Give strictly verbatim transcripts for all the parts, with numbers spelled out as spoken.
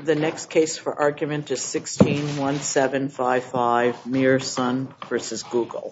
The next case for argument is sixteen one seven five five Mir Sun versus Google.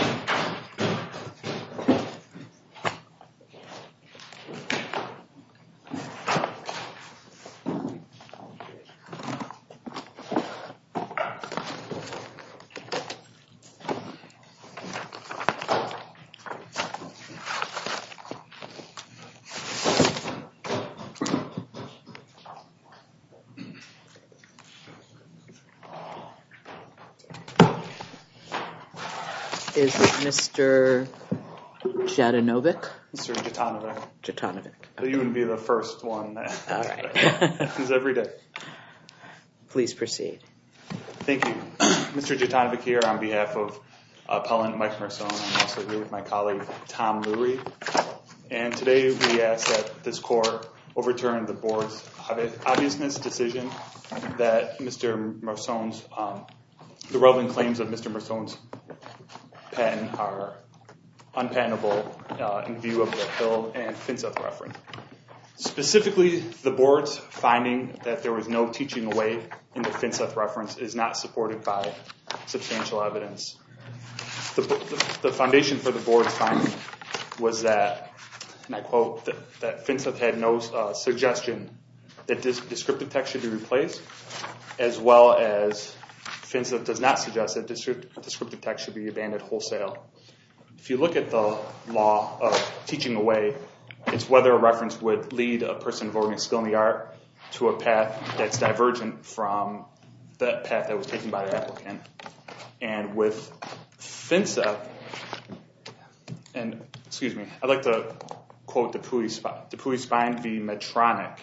Is it Mister Jatanovic? Mister Jatanovic. Jatanovic. Okay. You wouldn't be the first one. That All right. happens every day. Please proceed. Thank you. Mister Jatanovic here on behalf of appellant Mike Mersone. I'm also here with my colleague Tom Lurie. And today we ask that this court overturn the board's obviousness decision that Mister Mersone's, um, the relevant claims of Mister Mersone's patent are unpatentable uh, in view of the Hill and Finseth reference. Specifically, the board's finding that there was no teaching away in the Finseth reference is not supported by substantial evidence. The, the, the foundation for the board's finding was that, and I quote, that, that Finseth had no uh, suggestion that this descriptive text should be replaced, as well as Finseth does not suggest that descriptive text should be abandoned wholesale. If you look at the law of teaching away, it's whether a reference would lead a person of ordinary skill in the art to a path that's divergent from the path that was taken by the applicant. And with Finseth, and excuse me, I'd like to quote Dupuy Spine v. Medtronic,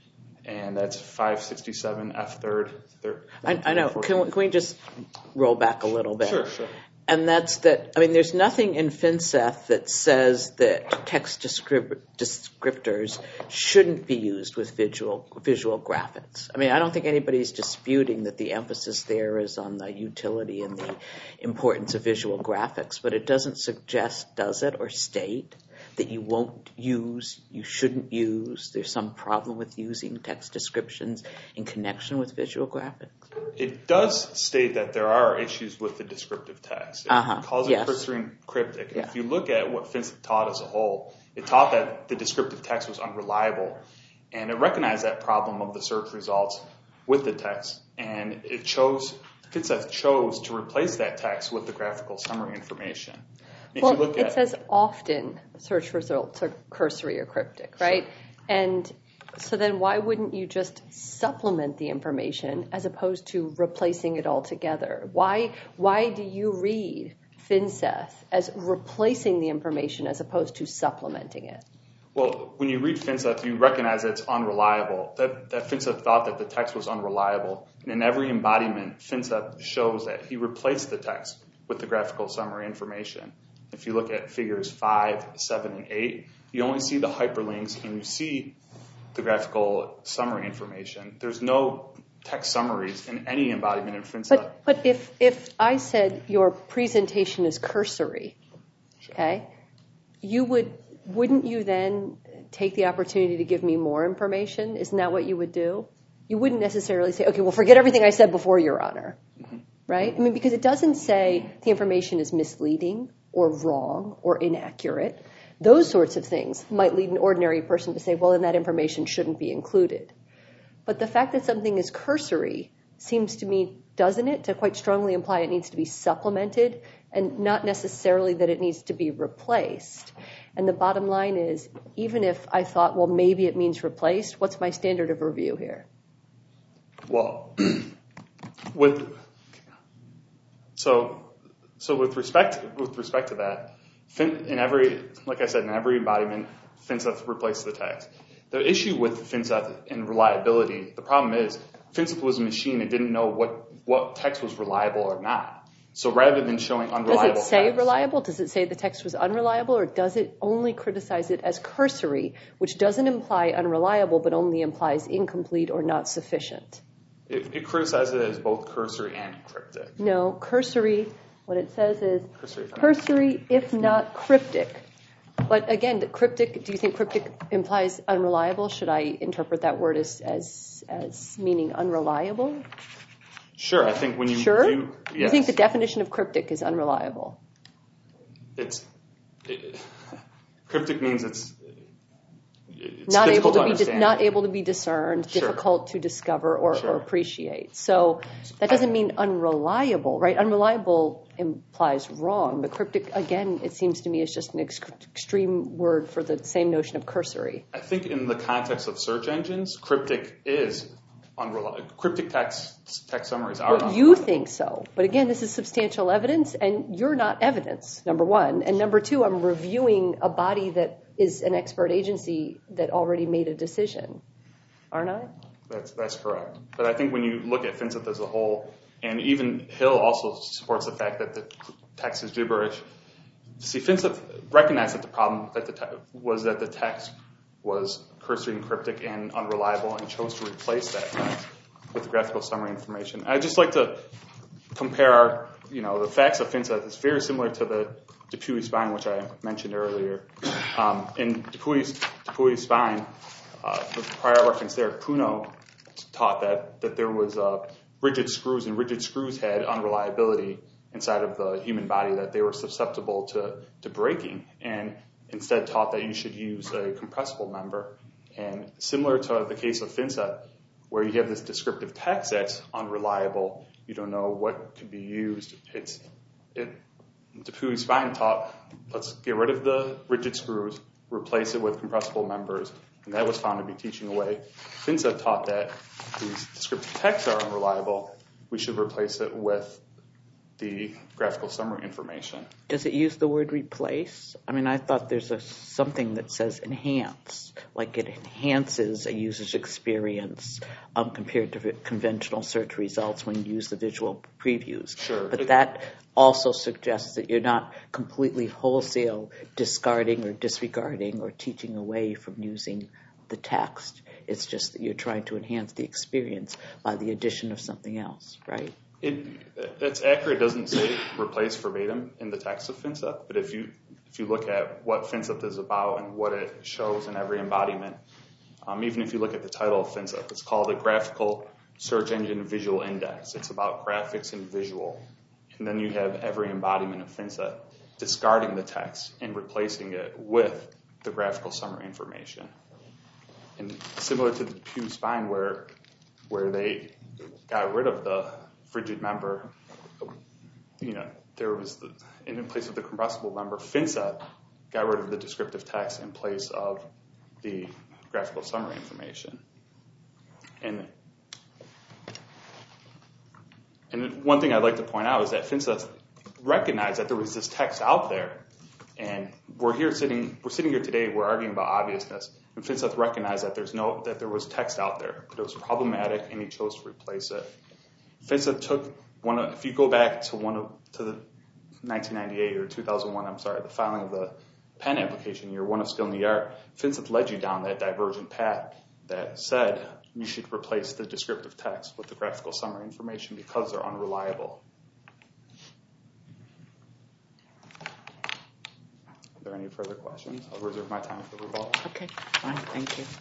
and that's five sixty-seven F third. I, I know. Can we, can we just roll back a little bit? Sure, sure. And that's that, I mean, there's nothing in Finseth that says that text descrip- descriptors shouldn't be used with visual visual graphics. I mean, I don't think anybody's disputing that the emphasis there is on the utility and the importance of visual graphics, but it doesn't suggest, does it, or state that you won't use, you shouldn't use, there's some problem with using text descriptions in connection with visual graphics? It does state that there are issues with the descriptive text. It uh-huh. calls it yes. cursory and cryptic. Yeah. If you look at what Finseth taught as a whole, it taught that the descriptive text was unreliable, and it recognized that problem of the search results with the text, and it chose, Finseth chose to replace that text with the graphical summary information. If well, you look it at, says often search results are cursory or cryptic, right? Sure. And so then why wouldn't you just supplement the information as opposed to replacing it altogether? Why, why do you read Finseth as replacing the information as opposed to supplementing it? Well, when you read Finseth, you recognize that it's unreliable, that, that Finseth thought that the text was unreliable. And in every embodiment, Finseth shows that he replaced the text with the graphical summary information. If you look at figures five, seven, and eight, you only see the hyperlinks and you see the graphical summary information. There's no text summaries in any embodiment in Finseth. But, but if, if I said your presentation is cursory, okay, you would, wouldn't you then take the opportunity to give me more information? Isn't that what you would do? You wouldn't necessarily say, okay, well, forget everything I said before, Your Honor, mm-hmm. right? I mean, because it doesn't say the information is misleading or wrong or inaccurate. Those sorts of things might lead an ordinary person to say, well, then that information shouldn't be included. But the fact that something is cursory seems to me, doesn't it, to quite strongly imply it needs to be supplemented and not necessarily that it needs to be replaced. And the bottom line is, even if I thought, well, maybe it means replaced, what's my standard of review here? Well, with so so with respect with respect to that, in every, like I said, in every embodiment, Finseth replaced the text. The issue with Finseth and reliability, the problem is Finseth was a machine and didn't know what, what text was reliable or not. So rather than showing unreliable Does it say text, reliable? Does it say the text was unreliable? Or does it only criticize it as cursory, which doesn't imply unreliable, but only implies incomplete or not sufficient? It, it criticizes it as both cursory and cryptic. No, cursory, what it says is Cursory, cursory if not cryptic. But again, the cryptic, do you think cryptic implies unreliable? Should I interpret that word as as, as meaning unreliable? Sure, I think when you... Sure? You, yes. You think the definition of cryptic is unreliable? It's... It, cryptic means it's... It's not able to, to be understand. Di- not able to be discerned, Sure. difficult to discover or, Sure. or appreciate. So that doesn't mean unreliable, right? Unreliable implies wrong. But cryptic, again, it seems to me is just an ex- extreme word for the same notion of cursory. I think in the context of search engines, cryptic is unreliable. Cryptic text text summaries are Well, unreliable. you think so. But again, this is substantial evidence, and you're not evidence, number one. And number two, I'm reviewing a body that is an expert agency that already made a decision, aren't I? That's that's correct. But I think when you look at FinCEN as a whole, and even Hill also supports the fact that the text is gibberish. See, FinCEN recognized that the problem that the te- was that the text was cursory and cryptic and unreliable, and chose to replace that text with the graphical summary information. I'd just like to compare our, you know, the facts of FinCEN. It's very similar to the Dupuy-Spine, which I mentioned earlier. Um, in Dupuy-Spine, uh, the prior reference there, Puno taught that that there was uh, rigid screws, and rigid screws had unreliability inside of the human body, that they were susceptible to, to breaking, and instead taught that you should use a compressible member. And similar to the case of FinCEN, where you have this descriptive text that's unreliable, you don't know what could be used. It's it. Dupuy-Spine taught, let's get rid of the rigid screws, replace it with compressible members, and that was found to be teaching away. FinCEN taught that these descriptive texts are unreliable, we should replace it with the graphical summary information. Does it use the word replace? I mean, I thought there's a, something that says enhance, like it enhances a user's experience um, compared to conventional search results when you use the visual previews. Sure. But It, that also suggests that you're not completely wholesale discarding or disregarding or teaching away from using the text. It's just that you're trying to enhance the experience by the addition of something else, right? It, that's accurate. It doesn't say replace verbatim in the text of FinCEN, but if you if you look at what FinCEN is about and what it shows in every embodiment, um, even if you look at the title of FinCEN, it's called a Graphical Search Engine Visual Index. It's about graphics and visual. And then you have every embodiment of FinCEN discarding the text and replacing it with the graphical summary information. And similar to the Dupuy-Spine, where where they got rid of the rigid member, you know, there was the, in place of the compressible member, FinCEN got rid of the descriptive text in place of the graphical summary information. And and one thing I'd like to point out is that FinCEN recognized that there was this text out there, and we're here sitting we're sitting here today, we're arguing about obviousness, and FinCEN recognized that there's no that there was text out there, that it was problematic, and he chose to replace it. FinCEN took one of, if you go back to one of, to the nineteen ninety-eight or two thousand one, I'm sorry, the filing of the pen application year, one of skill in the art, FinCEN led you down that divergent path that said you should replace the descriptive text with the graphical summary information because they're unreliable. Are there any further questions? I'll reserve my time for rebuttal. Okay, fine, thank you.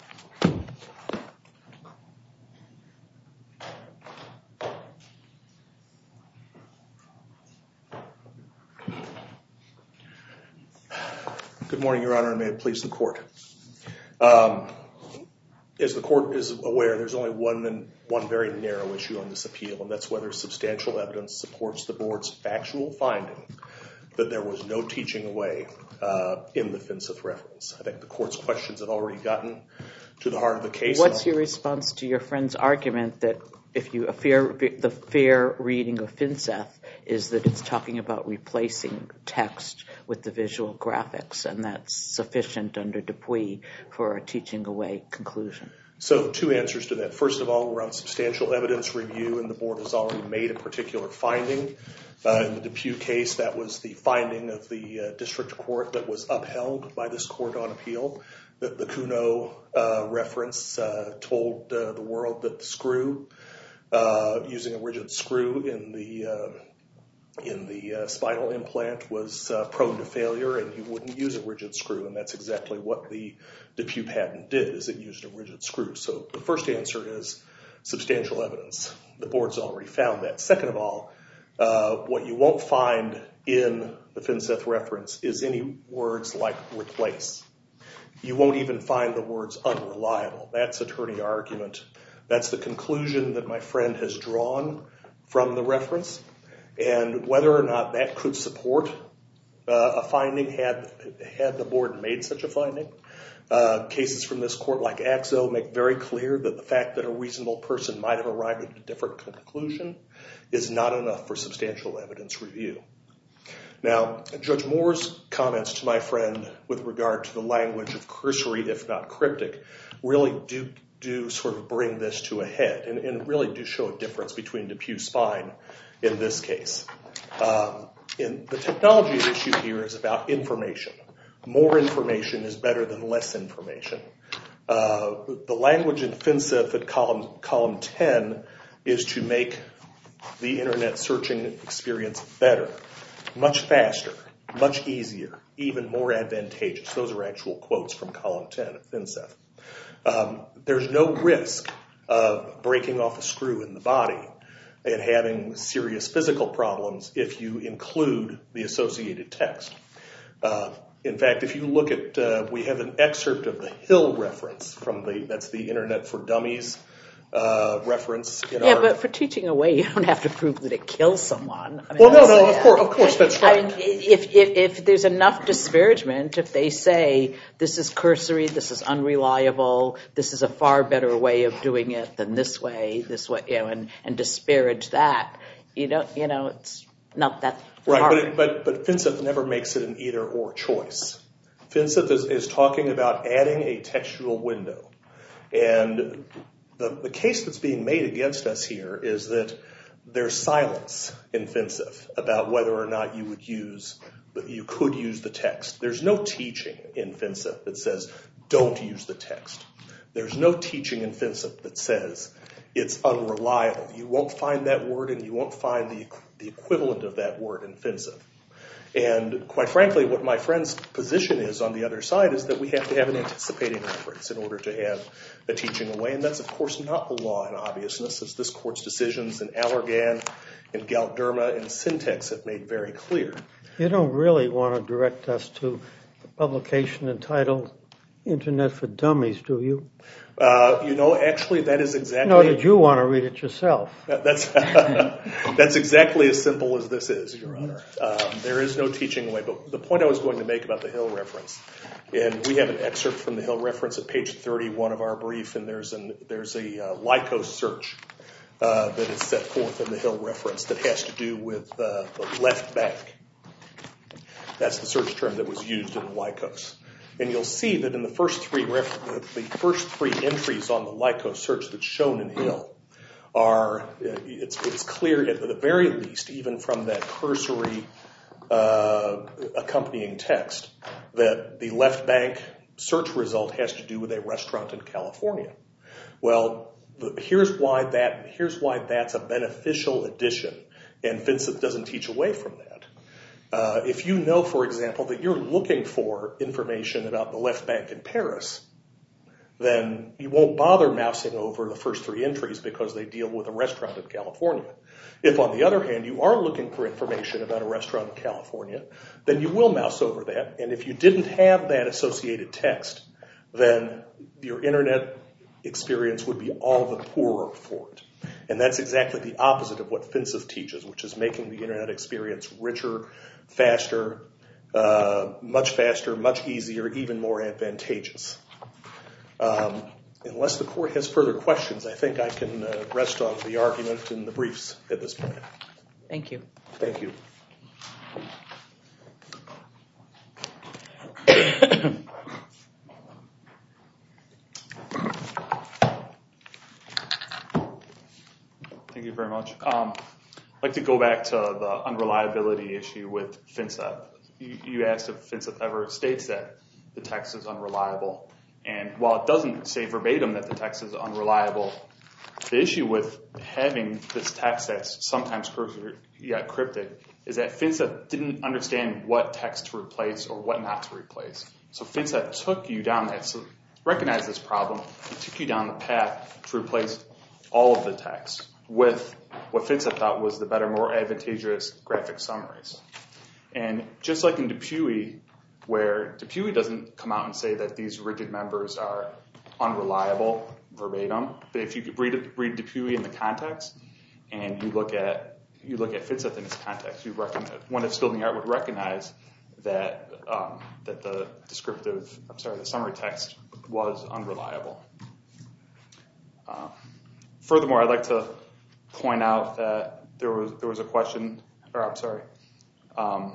Good morning, Your Honor, and may it please the Court. Um, as the Court is aware, there's only one and one very narrow issue on this appeal, and that's whether substantial evidence supports the Board's factual finding that there was no teaching away uh, in the FinCEN reference. I think the Court's questions have already gotten to the heart of the case. What's your response to your friend's argument that if you a fair the fair reading of FinCEN is that it's talking about replacing text with the visual graphics, and that's sufficient under Dupuy for a teaching away conclusion? So two answers to that. First of all, we're on substantial evidence review, and the Board has already made a particular finding. Uh, in the Dupuy case, that was the finding of the uh, district court that was upheld by this court on appeal, that the Kuno uh, reference uh, told uh, the world that the screw, uh, using a rigid screw in the uh, in the uh, spinal implant was uh, prone to failure, and you wouldn't use a rigid screw, and that's exactly what the DePuy patent did, is it used a rigid screw. So the first answer is substantial evidence. The board's already found that. Second of all, uh, what you won't find in the FinCET reference is any words like replace. You won't even find the words unreliable. That's attorney argument. That's the conclusion that my friend has drawn from the reference. And whether or not that could support uh, a finding, had had the board made such a finding, uh, cases from this court like Axo make very clear that the fact that a reasonable person might have arrived at a different conclusion is not enough for substantial evidence review. Now, Judge Moore's comments to my friend with regard to the language of cursory, if not cryptic, really do do sort of bring this to a head and, and really do show a difference between DePuy Spine in this case. Um, in, the technology at issue here is about information. More information is better than less information. Uh, the language in FinCET at column, column ten is to make the internet searching experience better, much faster, much easier, even more advantageous. Those are actual quotes from column ten of FinCET. Um, there's no risk of breaking off a screw in the body and having serious physical problems if you include the associated text. Uh, in fact, if you look at, uh, we have an excerpt of the Hill reference from the, that's the Internet for Dummies uh, reference. In yeah, our, but for teaching away, you don't have to prove that it kills someone. I mean, well, no, no, uh, of course, of course, that's right. I mean, if, if if there's enough disparagement, if they say this is cursory, this is unreliable, this is a far better way of doing it than this way, this way, you know, and, and disparage that, you know, you know, it's not that right. hard. But it, but but FinCET never makes it an either or choice. FinCET is, is talking about adding a textual window, and The, the case that's being made against us here is that there's silence in FinCET about whether or not you would use, you could use the text. There's no teaching in FinCET that says don't use the text. There's no teaching in FinCET that says it's unreliable. You won't find that word, and you won't find the the equivalent of that word in FinCET. And quite frankly, what my friend's position is on the other side is that we have to have an anticipating reference in order to have a teaching away. And that's, of course, not the law in obviousness, as this court's decisions in Allergan, in Galderma, and Syntex have made very clear. You don't really want to direct us to a publication entitled Internet for Dummies, do you? Uh, you know, actually, that is exactly... No, did you want to read it yourself? That's that's exactly as simple as this is, Your Honor. Um, there is no teaching away. But the point I was going to make about the Hill reference, and we have an excerpt from the Hill reference at page thirty-one of our brief, and there's an there's a uh, Lycos search uh, that is set forth in the Hill reference that has to do with uh, the left bank. That's the search term that was used in Lycos. And you'll see that in the first three ref- the first three entries on the Lycos search that's shown in Hill are, it's, it's clear at the very least, even from that cursory uh, accompanying text, that the left bank search result has to do with a restaurant in California. Well, the, here's why that here's why that's a beneficial addition, and FinCET doesn't teach away from that. Uh, if you know, for example, that you're looking for information about the left bank in Paris, then you won't bother mousing over the first three entries because they deal with a restaurant in California. If, on the other hand, you are looking for information about a restaurant in California, then you will mouse over that. And if you didn't have that associated text, then your internet experience would be all the poorer for it. And that's exactly the opposite of what FinCET teaches, which is making the internet experience richer, faster, uh, much faster, much easier, even more advantageous. Um, unless the court has further questions, I think I can uh, rest on the argument in the briefs at this point. Thank you. Thank you. Thank you very much. Um, I'd like to go back to the unreliability issue with FinCET. You, you asked if FinCET ever states that the text is unreliable. And while it doesn't say verbatim that the text is unreliable, the issue with having this text that's sometimes cursory yet cryptic is that FinCET didn't understand what text to replace or what not to replace. So FinCET took you down that, so recognized this problem, and took you down the path to replace all of the text with what FinCET thought was the better, more advantageous graphic summaries. And just like in Dupuy, where Dupuy doesn't come out and say that these rigid members are unreliable verbatim, but if you could read, read Dupuy in the context, and you look at you look at FinCET in its context, you recognize, one of skilled in the art would recognize that um, that the descriptive, I'm sorry, the summary text was unreliable. Uh, furthermore, I'd like to point out that there was there was a question, or I'm sorry, um,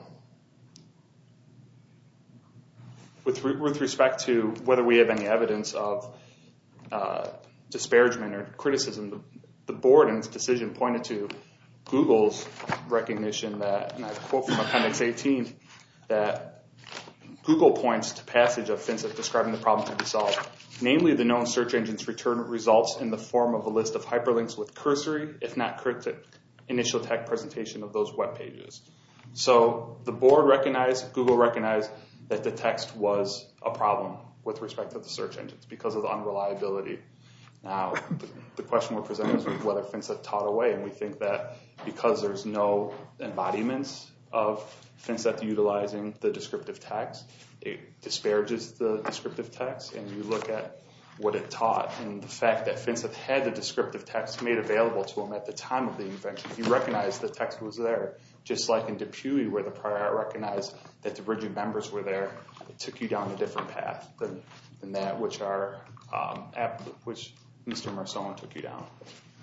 with re- with respect to whether we have any evidence of uh, disparagement or criticism. The, the board in its decision pointed to Google's recognition that, and I quote from Appendix eighteen, that Google points to passage of FinCET describing the problem to be solved. Namely, the known search engines return results in the form of a list of hyperlinks with cursory, if not cryptic, initial text presentation of those web pages. So the board recognized, Google recognized that the text was a problem with respect to the search engines because of the unreliability. Now, the, the question we're presenting is whether FinCET taught away, and we think that because there's no embodiments of FinCET utilizing the descriptive text, it disparages the descriptive text, and you look at what it taught, and the fact that FinCET had the descriptive text made available to him at the time of the invention. He recognized the text was there, just like in Dupuy, where the prior art recognized that the rigid members were there. It took you down a different path than, than that which are um, app, which Mister Marson took you down.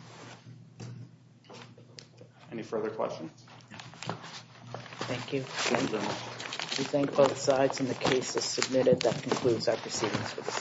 Any further questions? Thank you. Thank you very much. We thank both sides, and the case is submitted. That concludes our proceedings for this